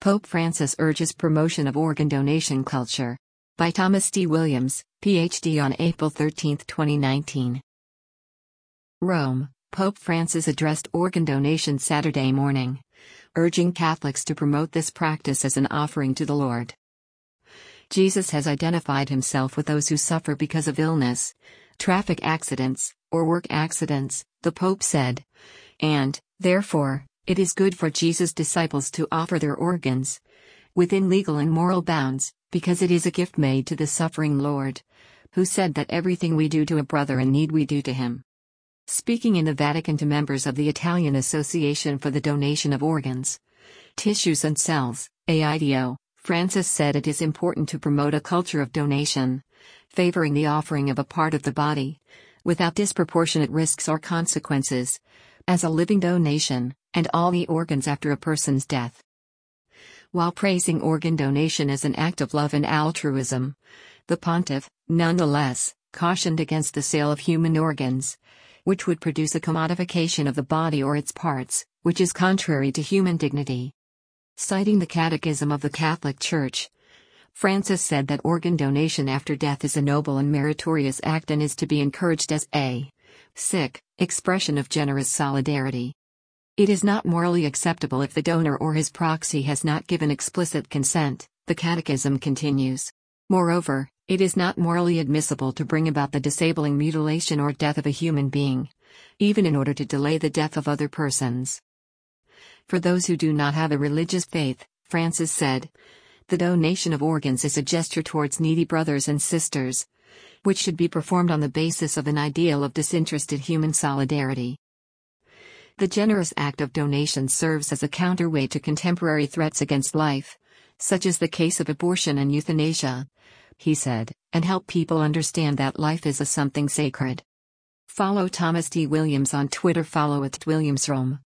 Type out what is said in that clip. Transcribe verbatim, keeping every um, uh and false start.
Pope Francis urges promotion of organ donation culture. By Thomas D. Williams, P H D on April thirteenth, twenty nineteen. Rome, Pope Francis addressed organ donation Saturday morning, urging Catholics to promote this practice as an offering to the Lord. Jesus has identified himself with those who suffer because of illness, traffic accidents, or work accidents, the Pope said. And, therefore, it is good for Jesus' disciples to offer their organs, within legal and moral bounds, because it is a gift made to the suffering Lord, who said that everything we do to a brother in need we do to him. Speaking in the Vatican to members of the Italian Association for the Donation of Organs, Tissues and Cells, A I D O, Francis said it is important to promote a culture of donation, favoring the offering of a part of the body, without disproportionate risks or consequences, as a living donation, and all the organs after a person's death. While praising organ donation as an act of love and altruism, the pontiff, nonetheless, cautioned against the sale of human organs, which would produce a commodification of the body or its parts, which is contrary to human dignity. Citing the Catechism of the Catholic Church, Francis said that organ donation after death is a noble and meritorious act and is to be encouraged as a sick expression of generous solidarity. It is not morally acceptable if the donor or his proxy has not given explicit consent, the Catechism continues. Moreover, it is not morally admissible to bring about the disabling mutilation or death of a human being, even in order to delay the death of other persons. For those who do not have a religious faith, Francis said, the donation of organs is a gesture towards needy brothers and sisters, which should be performed on the basis of an ideal of disinterested human solidarity. The generous act of donation serves as a counterweight to contemporary threats against life, such as the case of abortion and euthanasia, he said, and help people understand that life is a something sacred. Follow Thomas D. Williams on Twitter. Follow at WilliamsRome.